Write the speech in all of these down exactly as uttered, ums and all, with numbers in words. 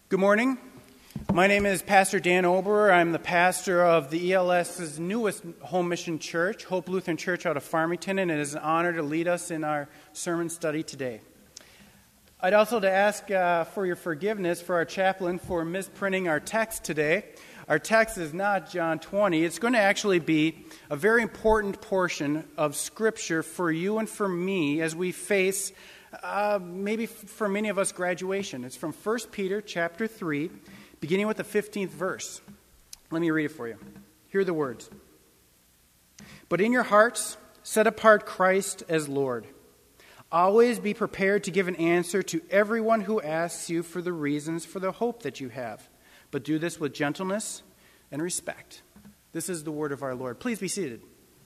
Good morning. My name is Pastor Dan Oberer. I'm the pastor of the ELS's newest home mission church, Hope Lutheran Church out of Farmington, and it is an honor to lead us in our sermon study today. I'd also to ask uh, for your forgiveness for our chaplain for misprinting our text today. Our text is not John twenty. It's going to actually be a very important portion of Scripture for you and for me as we face Uh, maybe for many of us, graduation. It's from First Peter chapter three, beginning with the fifteenth verse. Let me read it for you. Hear the words. But in your hearts, set apart Christ as Lord. Always be prepared to give an answer to everyone who asks you for the reasons for the hope that you have. But do this with gentleness and respect. This is the word of our Lord. Please be seated.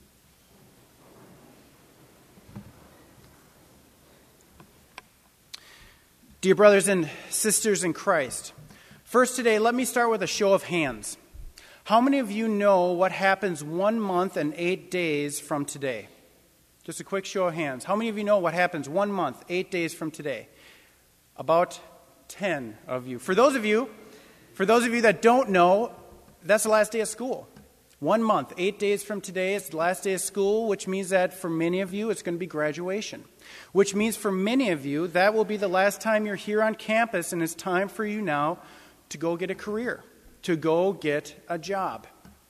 Dear brothers and sisters in Christ, first today, let me start with a show of hands. How many of you know what happens one month and eight days from today? Just a quick show of hands. How many of you know what happens one month, eight days from today? About ten of you. For those of you, for those of you that don't know, that's the last day of school. One month, eight days from today is the last day of school, which means that for many of you, it's going to be graduation. Which means for many of you, that will be the last time you're here on campus, and it's time for you now to go get a career, to go get a job.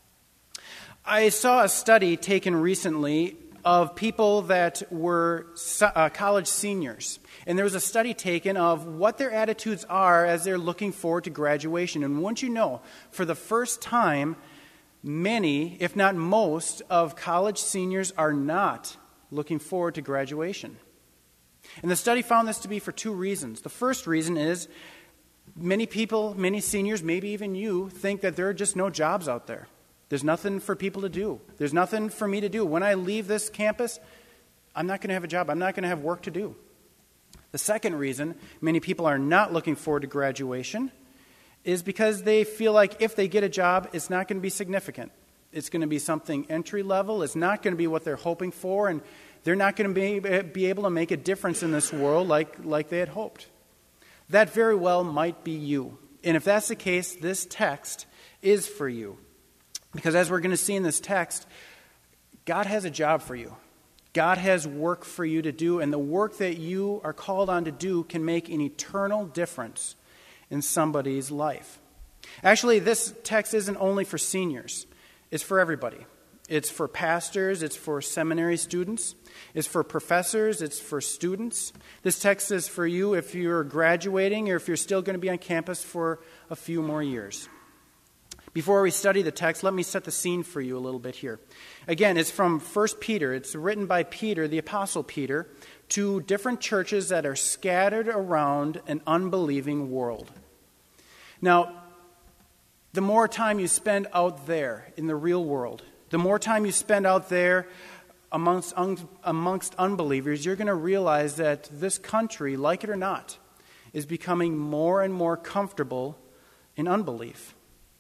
I saw a study taken recently of people that were uh, college seniors. And there was a study taken of what their attitudes are as they're looking forward to graduation. And wouldn't you know, for the first time, many, if not most, of college seniors are not looking forward to graduation. And the study found this to be for two reasons. The first reason is many people, many seniors, maybe even you, think that there are just no jobs out there. There's nothing for people to do. There's nothing for me to do. When I leave this campus, I'm not going to have a job. I'm not going to have work to do. The second reason many people are not looking forward to graduation is because they feel like if they get a job, it's not going to be significant. It's going to be something entry level. It's not going to be what they're hoping for, and they're not going to be, be able to make a difference in this world like, like they had hoped. That very well might be you. And if that's the case, this text is for you. Because as we're going to see in this text, God has a job for you. God has work for you to do, and the work that you are called on to do can make an eternal difference in somebody's life. Actually, this text isn't only for seniors. It's for everybody. It's for pastors. It's for seminary students. It's for professors. It's for students. This text is for you if you're graduating or if you're still going to be on campus for a few more years. Before we study the text, let me set the scene for you a little bit here. Again, it's from First Peter. It's written by Peter, the Apostle Peter, to different churches that are scattered around an unbelieving world. Now, the more time you spend out there in the real world, the more time you spend out there amongst, un, amongst unbelievers, you're going to realize that this country, like it or not, is becoming more and more comfortable in unbelief.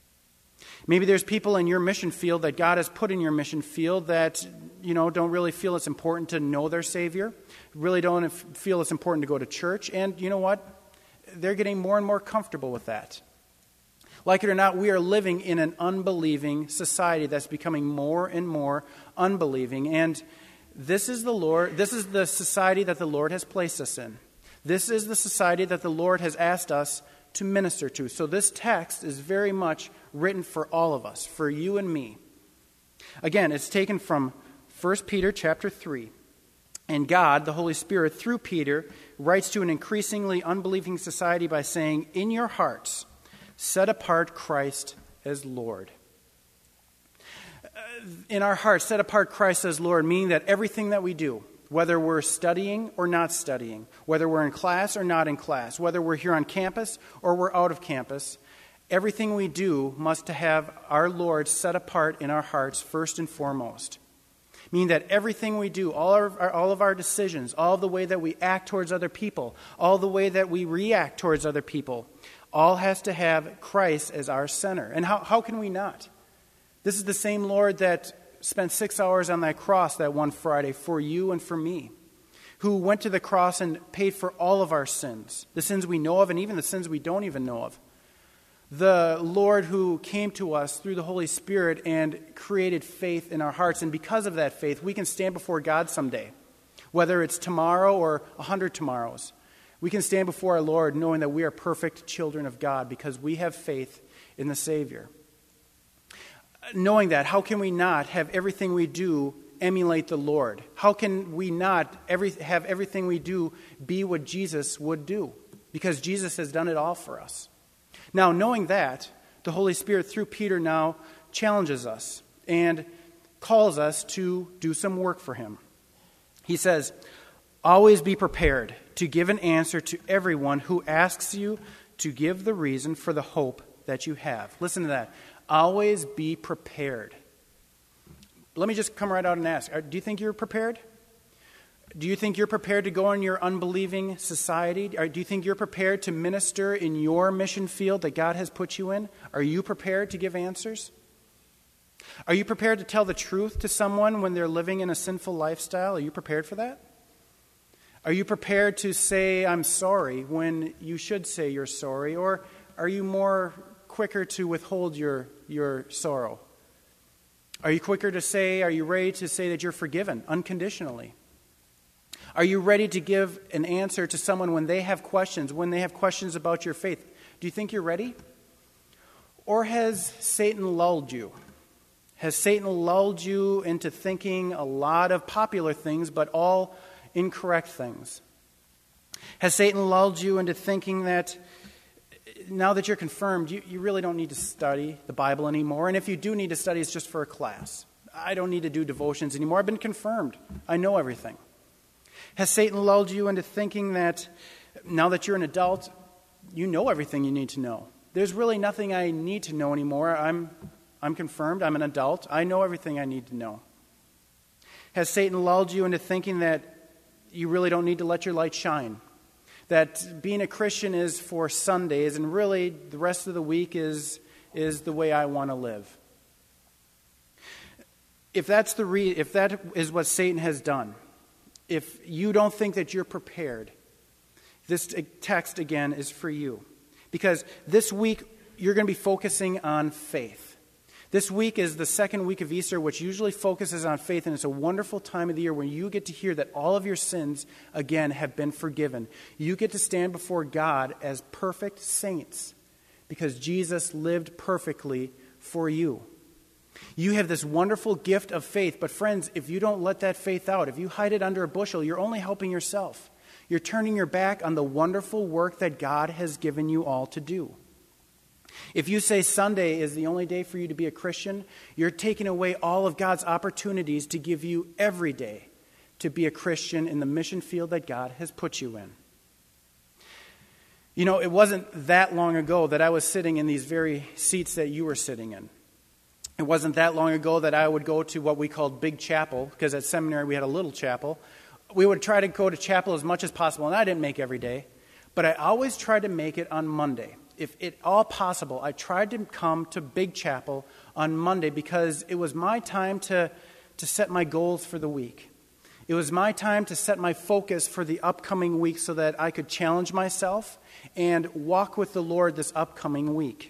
Maybe there's people in your mission field that God has put in your mission field that, you know, don't really feel it's important to know their Savior, really don't feel it's important to go to church, and you know what? They're getting more and more comfortable with that. Like it or not, we are living in an unbelieving society that's becoming more and more unbelieving, and this is the Lord, this is the society that the Lord has placed us in. This is the society that the Lord has asked us to minister to. So this text is very much written for all of us, for you and me. Again, it's taken from First Peter chapter three. And God, the Holy Spirit, through Peter, writes to an increasingly unbelieving society by saying, in your hearts, set apart Christ as Lord. In our hearts, set apart Christ as Lord, meaning that everything that we do, whether we're studying or not studying, whether we're in class or not in class, whether we're here on campus or we're out of campus, everything we do must have our Lord set apart in our hearts first and foremost. Meaning that everything we do, all, our, all of our decisions, all the way that we act towards other people, all the way that we react towards other people, all has to have Christ as our center. And how, how can we not? This is the same Lord that spent six hours on that cross that one Friday for you and for me, who went to the cross and paid for all of our sins, the sins we know of and even the sins we don't even know of. the Lord who came to us through the Holy Spirit and created faith in our hearts. And because of that faith, we can stand before God someday, whether it's tomorrow or a hundred tomorrows. We can stand before our Lord knowing that we are perfect children of God because we have faith in the Savior. Knowing that, how can we not have everything we do emulate the Lord? How can we not every, have everything we do be what Jesus would do? Because Jesus has done it all for us. Now, knowing that, the Holy Spirit, through Peter, now challenges us and calls us to do some work for him. He says, always be prepared to give an answer to everyone who asks you to give the reason for the hope that you have. Listen to that. Always be prepared. Let me just come right out and ask, do you think you're prepared? Do you think you're prepared to go in your unbelieving society? Or do you think you're prepared to minister in your mission field that God has put you in? Are you prepared to give answers? Are you prepared to tell the truth to someone when they're living in a sinful lifestyle? Are you prepared for that? Are you prepared to say, I'm sorry, when you should say you're sorry? Or are you more quicker to withhold your, your sorrow? Are you quicker to say, are you ready to say that you're forgiven unconditionally? Are you ready to give an answer to someone when they have questions, when they have questions about your faith? Do you think you're ready? Or has Satan lulled you? Has Satan lulled you into thinking a lot of popular things, but all incorrect things? Has Satan lulled you into thinking that now that you're confirmed, you, you really don't need to study the Bible anymore, and if you do need to study, it's just for a class. I don't need to do devotions anymore. I've been confirmed. I know everything. Has Satan lulled you into thinking that now that you're an adult, you know everything you need to know? There's really nothing I need to know anymore. I'm, I'm confirmed. I'm an adult. I know everything I need to know. Has Satan lulled you into thinking that you really don't need to let your light shine? That being a Christian is for Sundays and really the rest of the week is, is the way I want to live? If that's the re- if that is what Satan has done, if you don't think that you're prepared, this text again is for you. Because this week you're going to be focusing on faith. This week is the second week of Easter, which usually focuses on faith, and it's a wonderful time of the year when you get to hear that all of your sins, again, have been forgiven. You get to stand before God as perfect saints because Jesus lived perfectly for you. You have this wonderful gift of faith, but friends, if you don't let that faith out, if you hide it under a bushel, you're only helping yourself. You're turning your back on the wonderful work that God has given you all to do. If you say Sunday is the only day for you to be a Christian, you're taking away all of God's opportunities to give you every day to be a Christian in the mission field that God has put you in. You know, it wasn't that long ago that I was sitting in these very seats that you were sitting in. It wasn't that long ago that I would go to what we called Big Chapel, because at seminary we had a little chapel. We would try to go to chapel as much as possible, and I didn't make every day, but I always tried to make it on Monday. If at all possible, I tried to come to Big Chapel on Monday because it was my time to, to set my goals for the week. It was my time to set my focus for the upcoming week so that I could challenge myself and walk with the Lord this upcoming week.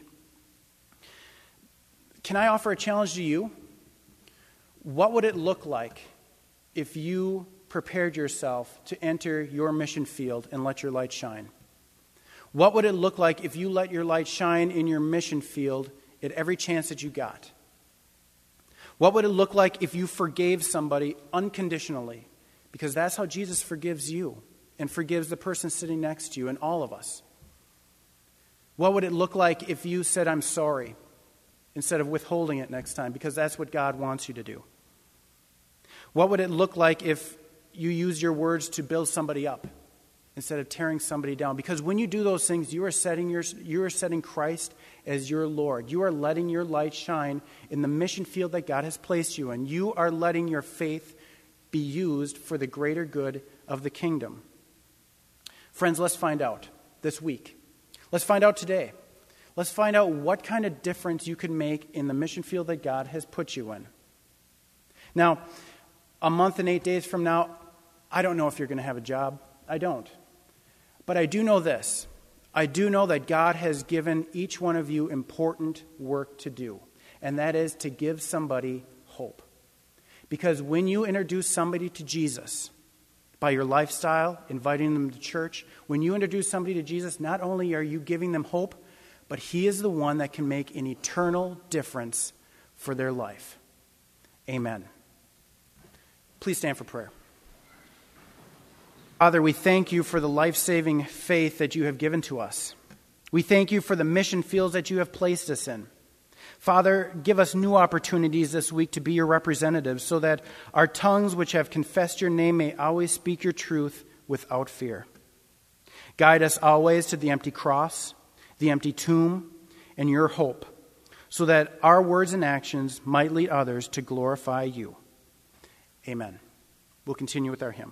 Can I offer a challenge to you? What would it look like if you prepared yourself to enter your mission field and let your light shine? What would it look like if you let your light shine in your mission field at every chance that you got? What would it look like if you forgave somebody unconditionally? Because that's how Jesus forgives you and forgives the person sitting next to you and all of us. What would it look like if you said, I'm sorry, instead of withholding it next time? Because that's what God wants you to do. What would it look like if you use your words to build somebody up instead of tearing somebody down? Because when you do those things, you are setting your, you are setting Christ as your Lord. You are letting your light shine in the mission field that God has placed you in. You are letting your faith be used for the greater good of the kingdom. Friends, let's find out this week. Let's find out today. Let's find out what kind of difference you can make in the mission field that God has put you in. Now, a month and eight days from now, I don't know if you're going to have a job. I don't. But I do know this. I do know that God has given each one of you important work to do, and that is to give somebody hope. Because when you introduce somebody to Jesus by your lifestyle, inviting them to church, when you introduce somebody to Jesus, not only are you giving them hope, but he is the one that can make an eternal difference for their life. Amen. Please stand for prayer. Father, we thank you for the life-saving faith that you have given to us. We thank you for the mission fields that you have placed us in. Father, give us new opportunities this week to be your representatives so that our tongues which have confessed your name may always speak your truth without fear. Guide us always to the empty cross, the empty tomb, and your hope, so that our words and actions might lead others to glorify you. Amen. We'll continue with our hymn.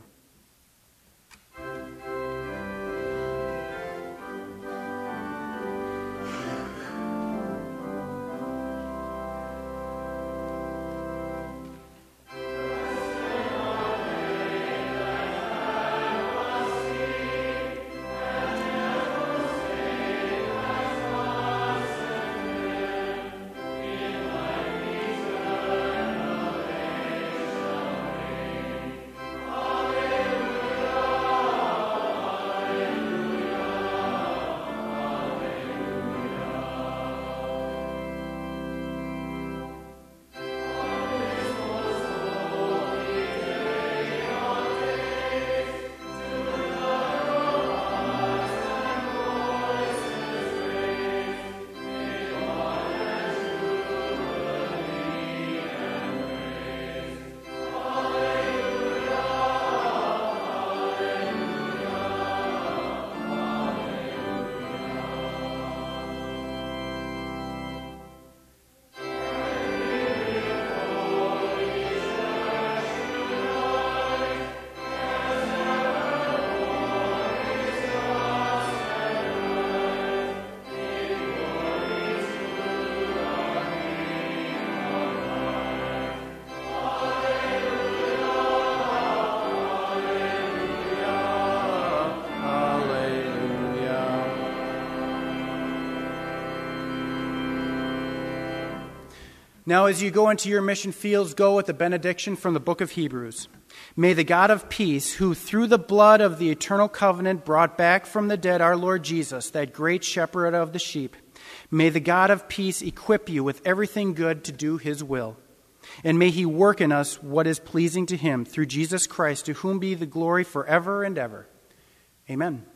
Now, as you go into your mission fields, go with the benediction from the book of Hebrews. May the God of peace, who through the blood of the eternal covenant brought back from the dead our Lord Jesus, that great shepherd of the sheep, may the God of peace equip you with everything good to do his will. And may he work in us what is pleasing to him through Jesus Christ, to whom be the glory forever and ever. Amen.